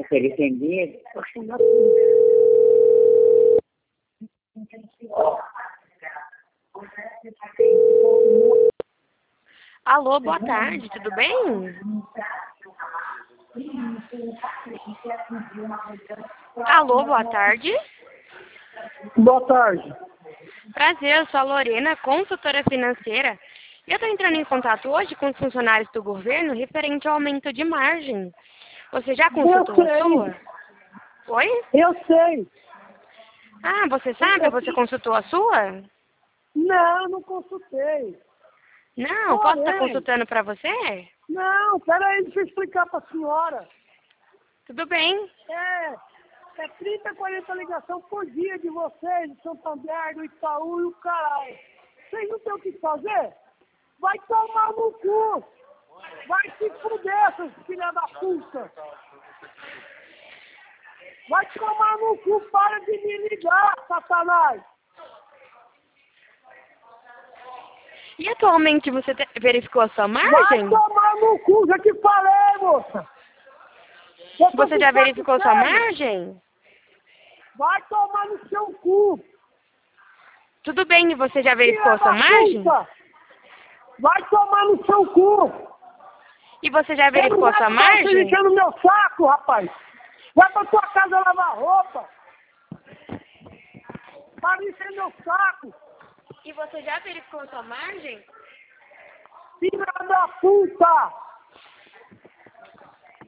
Entendido? Alô, boa tarde, tudo bem? Alô, boa tarde. Boa tarde. Prazer, eu sou a Lorena, consultora financeira. E eu estou entrando em contato hoje com os funcionários do governo referente ao aumento de margem. Você já consultou a sua? Oi? Eu sei. Ah, você sabe? Você consultou a sua? Não, não consultei. Não, posso estar Porém, consultando para você? não, peraí, deixa eu explicar para a senhora. Tudo bem. É 30, 40 ligação por dia de vocês, do Santander, do Itaú e o caralho. Vocês não têm o que fazer? Vai tomar no cu! Vai se fuder, seus filha da puta! Vai tomar no cu, para de me ligar, Satanás! E atualmente você verificou a sua Vai margem? tomar no cu, já te falei, moça! Eu tô Você com já saco verificou sua cheio. margem? Vai tomar no seu cu! Tudo bem, e você já verificou Filha a sua da margem? puta! Vai tomar no seu cu! E você já verificou a sua Você margem? enchendo meu saco, rapaz! Vai pra tua casa lavar roupa! Para de encher meu saco! E você já verificou a sua margem? Filha da puta!